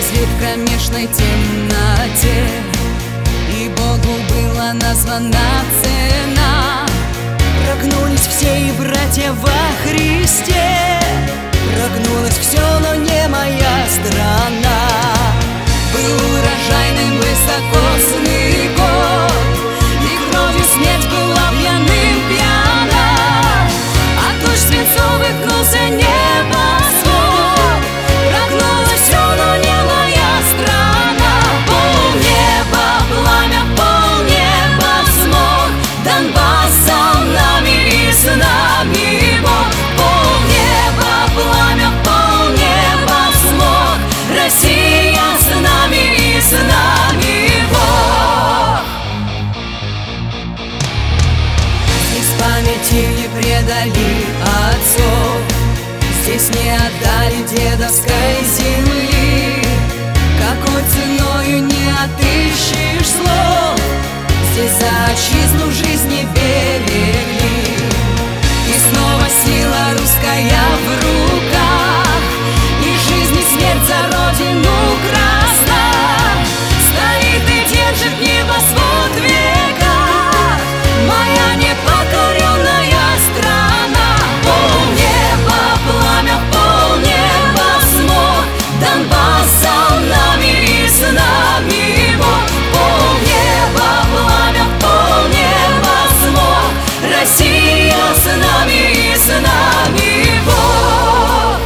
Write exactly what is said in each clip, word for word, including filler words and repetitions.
исчезли в кромешной темноте, и Богу была названа цена. Прогнулись все и братья во Христе, прогнулось все, но не моя страна. Был урожайным высокосный год, и кровью смерть была пьяным пьяна. От туч свинцовых гнулся небосвод, прогнулось все, но не моя страна. Полнеба пламя, полнеба смог, Донбасс за нами и с нами Бог. Полнеба пламя, полнеба смог, Россия с нами и с нами Бог. Здесь памяти не предали отцов, здесь не отдали дедовской земли. Какой ценою не отыщешь слов, здесь за отчизну жизни берегли. И снова сила русская в руках, и жизнь и смерть за родину красна. Стоит и держит небосвод в веках моя непокоренная страна. Полнеба пламя, полнеба смог, Донбасс за нами и с нами Бог. Полнеба пламя, полнеба смог, Россия с нами и с нами Бог.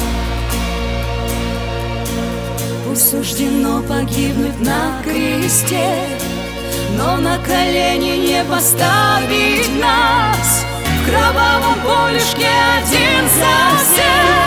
Пусть суждено погибнуть на кресте, но на колени не поставить нас. В кровавом полюшке один за всех